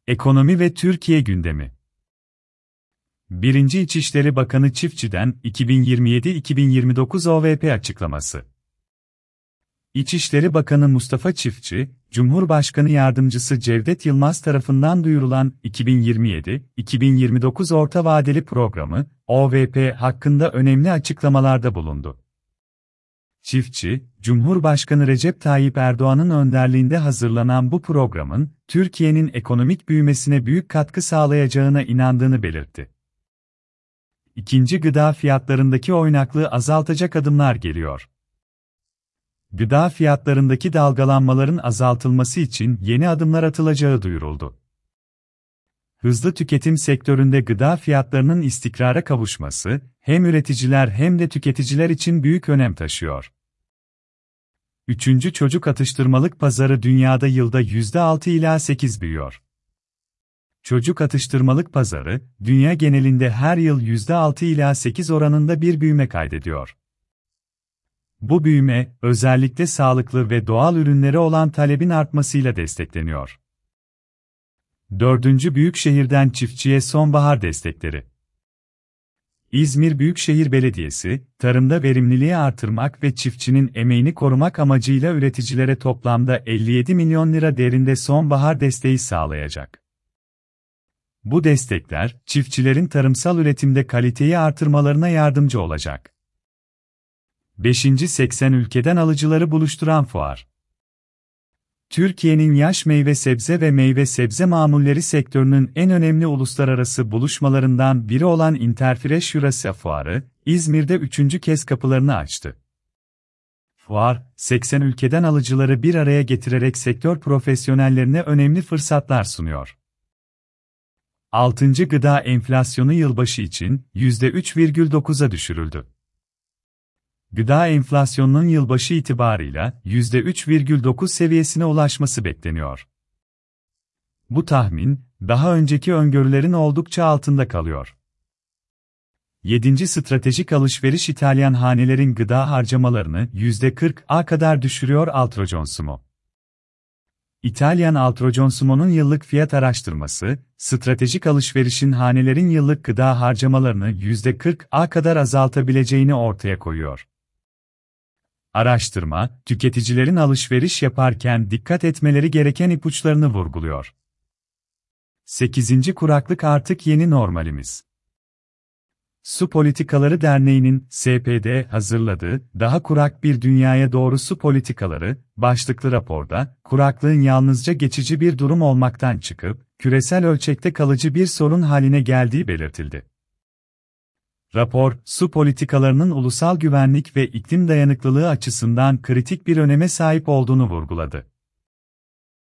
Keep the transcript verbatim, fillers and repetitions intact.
Ekonomi ve Türkiye gündemi. Birinci İçişleri Bakanı Çiftçi'den iki bin yirmi yedi iki bin yirmi dokuz O V P açıklaması. İçişleri Bakanı Mustafa Çiftçi, Cumhurbaşkanı Yardımcısı Cevdet Yılmaz tarafından duyurulan iki bin yirmi yedi iki bin yirmi dokuz Orta Vadeli Programı, O V P hakkında önemli açıklamalarda bulundu. Çiftçi, Cumhurbaşkanı Recep Tayyip Erdoğan'ın önderliğinde hazırlanan bu programın, Türkiye'nin ekonomik büyümesine büyük katkı sağlayacağına inandığını belirtti. İkinci gıda fiyatlarındaki oynaklığı azaltacak adımlar geliyor. Gıda fiyatlarındaki dalgalanmaların azaltılması için yeni adımlar atılacağı duyuruldu. Hızlı tüketim sektöründe gıda fiyatlarının istikrara kavuşması, hem üreticiler hem de tüketiciler için büyük önem taşıyor. Üçüncü çocuk atıştırmalık pazarı dünyada yılda yüzde altı ila sekiz büyüyor. Çocuk atıştırmalık pazarı, dünya genelinde her yıl yüzde altı ila sekiz oranında bir büyüme kaydediyor. Bu büyüme, özellikle sağlıklı ve doğal ürünlere olan talebin artmasıyla destekleniyor. Dördüncü büyükşehirden çiftçiye sonbahar destekleri. İzmir Büyükşehir Belediyesi, tarımda verimliliği artırmak ve çiftçinin emeğini korumak amacıyla üreticilere toplamda elli yedi milyon lira değerinde sonbahar desteği sağlayacak. Bu destekler, çiftçilerin tarımsal üretimde kaliteyi artırmalarına yardımcı olacak. beşinci seksen ülkeden alıcıları buluşturan fuar. Türkiye'nin yaş meyve sebze ve meyve sebze mamulleri sektörünün en önemli uluslararası buluşmalarından biri olan Interfresh Eurasia Fuarı, İzmir'de üçüncü kez kapılarını açtı. Fuar, seksen ülkeden alıcıları bir araya getirerek sektör profesyonellerine önemli fırsatlar sunuyor. Altıncı gıda enflasyonu yılbaşı için yüzde üç virgül dokuza düşürüldü. Gıda enflasyonunun yılbaşı itibarıyla yüzde üç virgül dokuz seviyesine ulaşması bekleniyor. Bu tahmin, daha önceki öngörülerin oldukça altında kalıyor. Yedinci Stratejik alışveriş İtalyan hanelerin gıda harcamalarını yüzde kırk'a kadar düşürüyor Altroconsumo. İtalyan Altroconsumo'nun yıllık fiyat araştırması, stratejik alışverişin hanelerin yıllık gıda harcamalarını yüzde kırk'a kadar azaltabileceğini ortaya koyuyor. Araştırma, tüketicilerin alışveriş yaparken dikkat etmeleri gereken ipuçlarını vurguluyor. sekizinci Kuraklık artık yeni normalimiz. Su Politikaları Derneği'nin S P D hazırladığı "Daha Kurak Bir Dünyaya Doğru Su Politikaları" başlıklı raporda, kuraklığın yalnızca geçici bir durum olmaktan çıkıp, küresel ölçekte kalıcı bir sorun haline geldiği belirtildi. Rapor, su politikalarının ulusal güvenlik ve iklim dayanıklılığı açısından kritik bir öneme sahip olduğunu vurguladı.